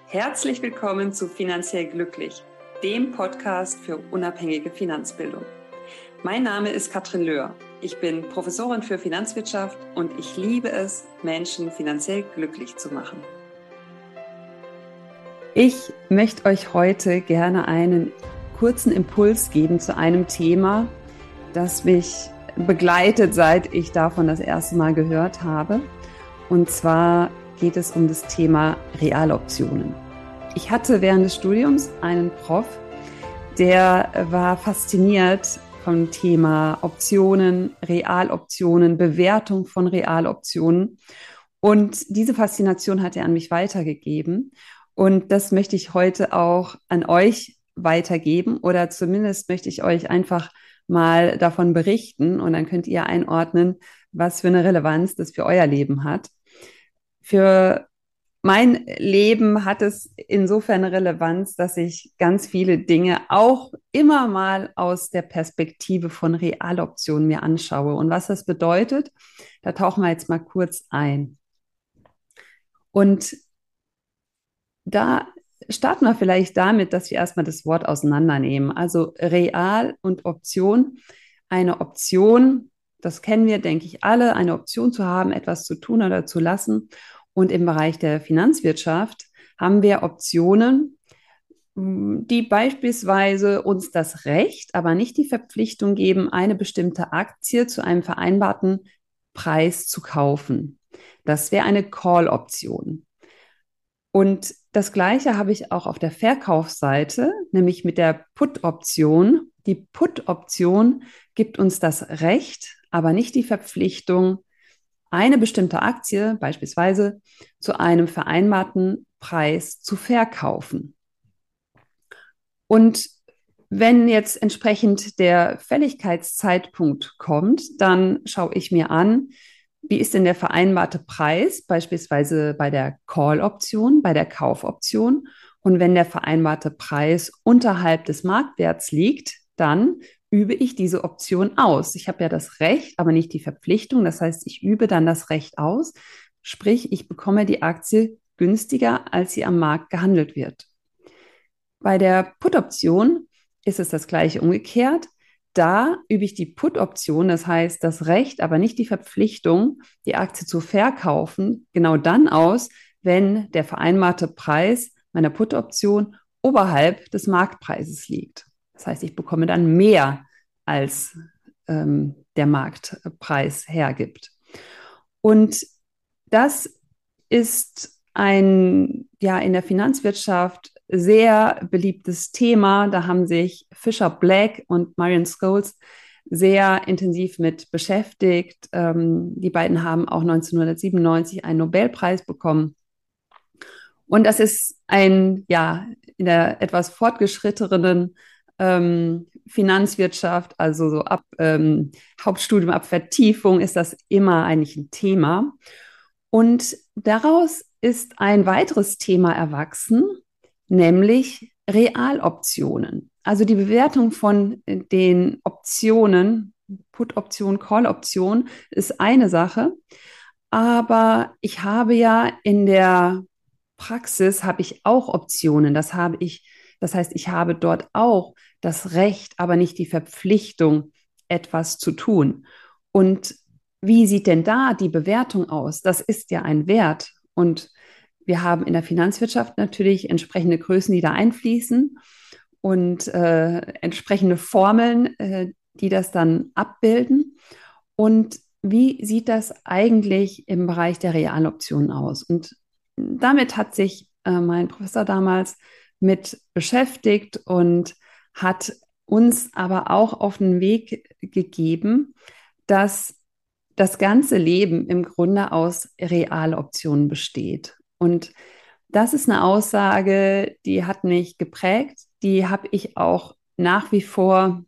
Herzlich willkommen zu Finanziell Glücklich, dem Podcast für unabhängige Finanzbildung. Mein Name ist Katrin Löhr. Ich bin Professorin für Finanzwirtschaft und ich liebe es, Menschen finanziell glücklich zu machen. Ich möchte euch heute gerne einen kurzen Impuls geben zu einem Thema, das mich begleitet, seit ich davon das erste Mal gehört habe. Und zwar geht es um das Thema Realoptionen. Ich hatte während des Studiums einen Prof, der war fasziniert vom Thema Optionen, Realoptionen, Bewertung von Realoptionen. Und diese Faszination hat er an mich weitergegeben. Und das möchte ich heute auch an euch weitergeben, oder zumindest möchte ich euch einfach mal davon berichten und dann könnt ihr einordnen, was für eine Relevanz das für euer Leben hat. Für mein Leben hat es insofern Relevanz, dass ich ganz viele Dinge auch immer mal aus der Perspektive von Realoptionen mir anschaue. Und was das bedeutet, da tauchen wir jetzt mal kurz ein. Und da starten wir vielleicht damit, dass wir erstmal das Wort auseinandernehmen. Also Real und Option. Eine Option, das kennen wir, denke ich, alle, eine Option zu haben, etwas zu tun oder zu lassen. Und im Bereich der Finanzwirtschaft haben wir Optionen, die beispielsweise uns das Recht, aber nicht die Verpflichtung geben, eine bestimmte Aktie zu einem vereinbarten Preis zu kaufen. Das wäre eine Call-Option. Und das Gleiche habe ich auch auf der Verkaufsseite, nämlich mit der Put-Option. Die Put-Option gibt uns das Recht, aber nicht die Verpflichtung, eine bestimmte Aktie beispielsweise zu einem vereinbarten Preis zu verkaufen. Und wenn jetzt entsprechend der Fälligkeitszeitpunkt kommt, dann schaue ich mir an, wie ist denn der vereinbarte Preis, beispielsweise bei der Call-Option, bei der Kaufoption. Und wenn der vereinbarte Preis unterhalb des Marktwerts liegt, dann übe ich diese Option aus. Ich habe ja das Recht, aber nicht die Verpflichtung. Das heißt, ich übe dann das Recht aus. Sprich, ich bekomme die Aktie günstiger, als sie am Markt gehandelt wird. Bei der Put-Option ist es das gleiche umgekehrt. Da übe ich die Put-Option, das heißt das Recht, aber nicht die Verpflichtung, die Aktie zu verkaufen, genau dann aus, wenn der vereinbarte Preis meiner Put-Option oberhalb des Marktpreises liegt. Das heißt, ich bekomme dann mehr, als der Marktpreis hergibt. Und das ist ein, ja, in der Finanzwirtschaft sehr beliebtes Thema. Da haben sich Fisher Black und Marion Scholes sehr intensiv mit beschäftigt. Die beiden haben auch 1997 einen Nobelpreis bekommen. Und das ist ein, ja, in der etwas fortgeschrittenen Finanzwirtschaft, also so ab Hauptstudium, ab Vertiefung ist das immer eigentlich ein Thema. Und daraus ist ein weiteres Thema erwachsen, nämlich Realoptionen. Also die Bewertung von den Optionen, Put-Option, Call-Option ist eine Sache, aber ich habe ja in der Praxis habe ich auch Optionen. Das heißt, ich habe dort auch das Recht, aber nicht die Verpflichtung, etwas zu tun. Und wie sieht denn da die Bewertung aus? Das ist ja ein Wert. Und wir haben in der Finanzwirtschaft natürlich entsprechende Größen, die da einfließen und entsprechende Formeln, die das dann abbilden. Und wie sieht das eigentlich im Bereich der Realoptionen aus? Und damit hat sich mein Professor damals mit beschäftigt und hat uns aber auch auf den Weg gegeben, dass das ganze Leben im Grunde aus Realoptionen besteht. Und das ist eine Aussage, die hat mich geprägt, die habe ich auch nach wie vor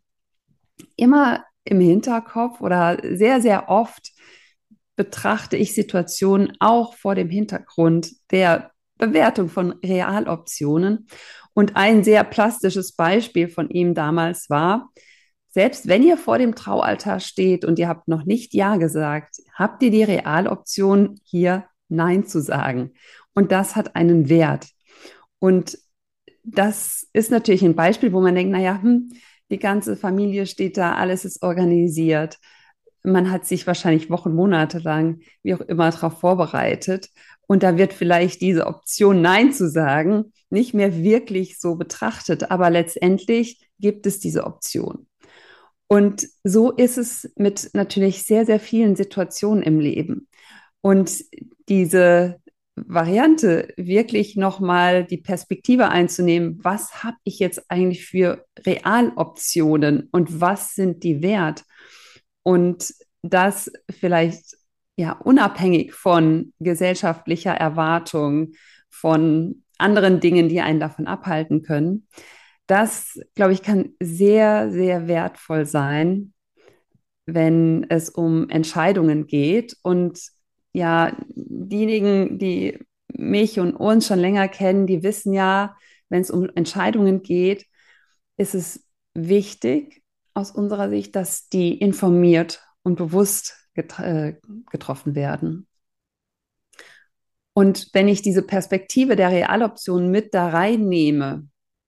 immer im Hinterkopf oder sehr, sehr oft betrachte ich Situationen auch vor dem Hintergrund der Bewertung von Realoptionen. Und ein sehr plastisches Beispiel von ihm damals war, selbst wenn ihr vor dem Traualtar steht und ihr habt noch nicht Ja gesagt, habt ihr die Realoption, hier Nein zu sagen. Und das hat einen Wert. Und das ist natürlich ein Beispiel, wo man denkt, naja, die ganze Familie steht da, alles ist organisiert. Man hat sich wahrscheinlich Wochen, Monate lang, wie auch immer, darauf vorbereitet. Und da wird vielleicht diese Option, Nein zu sagen, nicht mehr wirklich so betrachtet. Aber letztendlich gibt es diese Option. Und so ist es mit natürlich sehr, sehr vielen Situationen im Leben. Und diese Variante, wirklich nochmal die Perspektive einzunehmen, was habe ich jetzt eigentlich für Realoptionen und was sind die wert? Und das vielleicht ja unabhängig von gesellschaftlicher Erwartung, von anderen Dingen, die einen davon abhalten können. Das, glaube ich, kann sehr, sehr wertvoll sein, wenn es um Entscheidungen geht. Und ja, diejenigen, die mich und uns schon länger kennen, die wissen ja, wenn es um Entscheidungen geht, ist es wichtig aus unserer Sicht, dass die informiert und bewusst getroffen werden. Und wenn ich diese Perspektive der Realoption mit da reinnehme,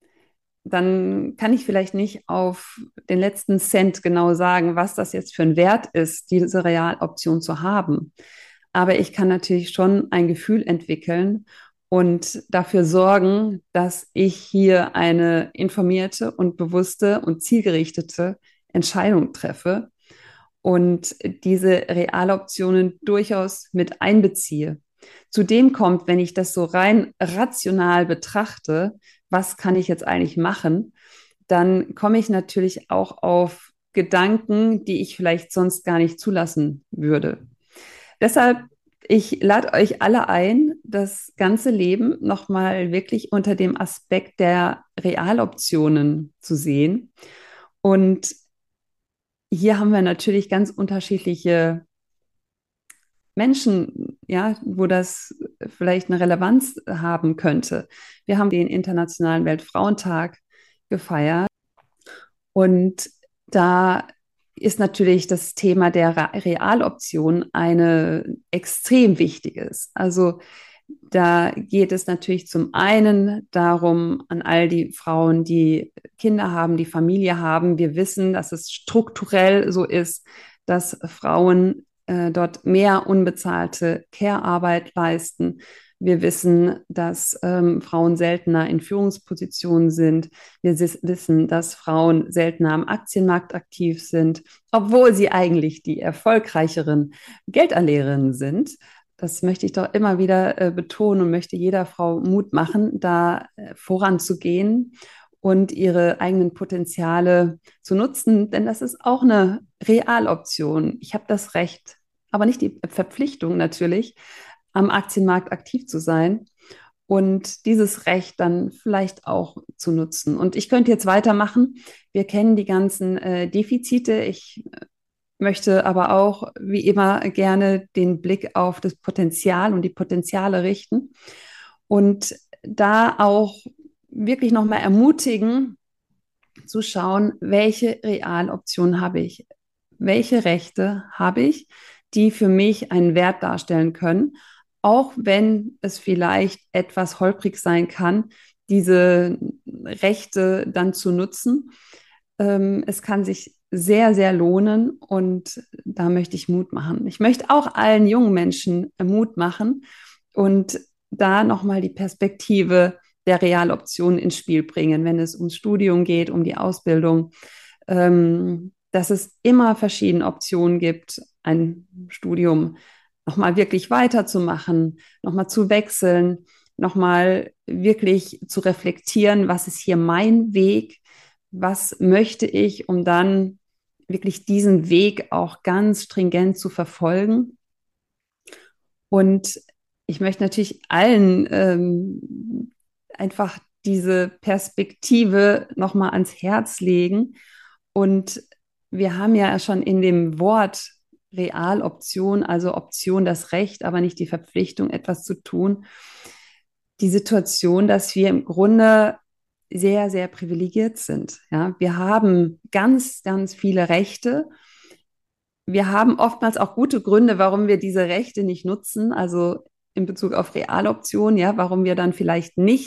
dann kann ich vielleicht nicht auf den letzten Cent genau sagen, was das jetzt für ein Wert ist, diese Realoption zu haben. Aber ich kann natürlich schon ein Gefühl entwickeln und dafür sorgen, dass ich hier eine informierte und bewusste und zielgerichtete Entscheidung treffe und diese Realoptionen durchaus mit einbeziehe. Zudem kommt, wenn ich das so rein rational betrachte, was kann ich jetzt eigentlich machen, dann komme ich natürlich auch auf Gedanken, die ich vielleicht sonst gar nicht zulassen würde. Deshalb, ich lade euch alle ein, das ganze Leben nochmal wirklich unter dem Aspekt der Realoptionen zu sehen. Und hier haben wir natürlich ganz unterschiedliche Menschen, ja, wo das vielleicht eine Relevanz haben könnte. Wir haben den Internationalen Weltfrauentag gefeiert und da ist natürlich das Thema der Realoption eine extrem wichtiges. Also da geht es natürlich zum einen darum, an all die Frauen, die Kinder haben, die Familie haben. Wir wissen, dass es strukturell so ist, dass Frauen dort mehr unbezahlte Care-Arbeit leisten. Wir wissen, dass Frauen seltener in Führungspositionen sind. Wir wissen, dass Frauen seltener am Aktienmarkt aktiv sind, obwohl sie eigentlich die erfolgreicheren Geldanlegerinnen sind. Das möchte ich doch immer wieder betonen und möchte jeder Frau Mut machen, da voranzugehen und ihre eigenen Potenziale zu nutzen, denn das ist auch eine Realoption. Ich habe das Recht, aber nicht die Verpflichtung natürlich, am Aktienmarkt aktiv zu sein und dieses Recht dann vielleicht auch zu nutzen. Und ich könnte jetzt weitermachen. Wir kennen die ganzen Defizite. Ich möchte aber auch, wie immer, gerne den Blick auf das Potenzial und die Potenziale richten und da auch wirklich nochmal ermutigen, zu schauen, welche Realoptionen habe ich, welche Rechte habe ich, die für mich einen Wert darstellen können, auch wenn es vielleicht etwas holprig sein kann, diese Rechte dann zu nutzen. Es kann sich sehr, sehr lohnen und da möchte ich Mut machen. Ich möchte auch allen jungen Menschen Mut machen und da nochmal die Perspektive der Realoptionen ins Spiel bringen, wenn es ums Studium geht, um die Ausbildung, dass es immer verschiedene Optionen gibt, ein Studium nochmal wirklich weiterzumachen, nochmal zu wechseln, nochmal wirklich zu reflektieren, was ist hier mein Weg, was möchte ich, um dann wirklich diesen Weg auch ganz stringent zu verfolgen. Und ich möchte natürlich allen einfach diese Perspektive nochmal ans Herz legen. Und wir haben ja schon in dem Wort Realoption, also Option, das Recht, aber nicht die Verpflichtung, etwas zu tun, die Situation, dass wir im Grunde sehr, sehr privilegiert sind. Ja, wir haben ganz, ganz viele Rechte. Wir haben oftmals auch gute Gründe, warum wir diese Rechte nicht nutzen. Also in Bezug auf Realoptionen, ja, warum wir dann vielleicht nicht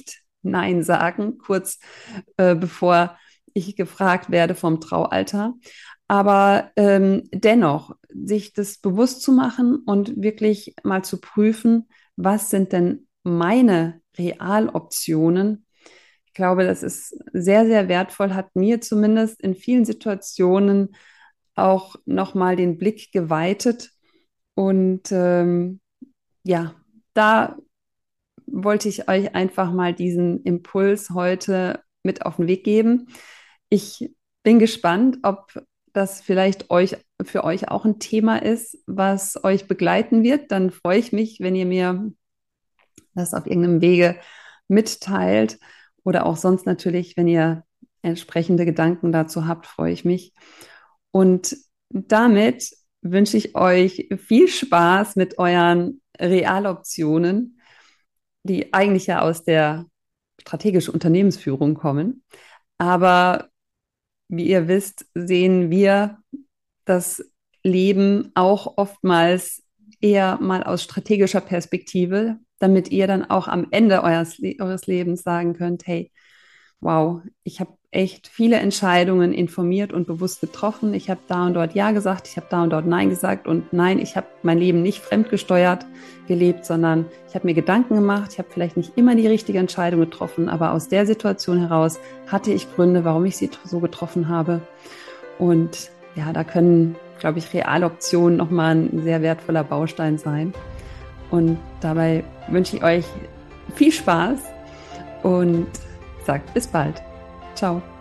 Nein sagen, kurz bevor ich gefragt werde vom Traualtar. Aber dennoch, sich das bewusst zu machen und wirklich mal zu prüfen, was sind denn meine Realoptionen. Ich glaube, das ist sehr, sehr wertvoll, hat mir zumindest in vielen Situationen auch nochmal den Blick geweitet. Und ja, da wollte ich euch einfach mal diesen Impuls heute mit auf den Weg geben. Ich bin gespannt, ob das vielleicht für euch auch ein Thema ist, was euch begleiten wird. Dann freue ich mich, wenn ihr mir das auf irgendeinem Wege mitteilt oder auch sonst natürlich, wenn ihr entsprechende Gedanken dazu habt, freue ich mich. Und damit wünsche ich euch viel Spaß mit euren Realoptionen, die eigentlich ja aus der strategischen Unternehmensführung kommen. Aber wie ihr wisst, sehen wir das Leben auch oftmals eher mal aus strategischer Perspektive, damit ihr dann auch am Ende eures Lebens sagen könnt, hey, wow, ich habe echt viele Entscheidungen informiert und bewusst getroffen. Ich habe da und dort Ja gesagt, ich habe da und dort Nein gesagt und nein, ich habe mein Leben nicht fremdgesteuert gelebt, sondern ich habe mir Gedanken gemacht. Ich habe vielleicht nicht immer die richtige Entscheidung getroffen, aber aus der Situation heraus hatte ich Gründe, warum ich sie so getroffen habe. Und ja, da können, glaube ich, Realoptionen nochmal ein sehr wertvoller Baustein sein. Und dabei wünsche ich euch viel Spaß und sagt bis bald. Ciao.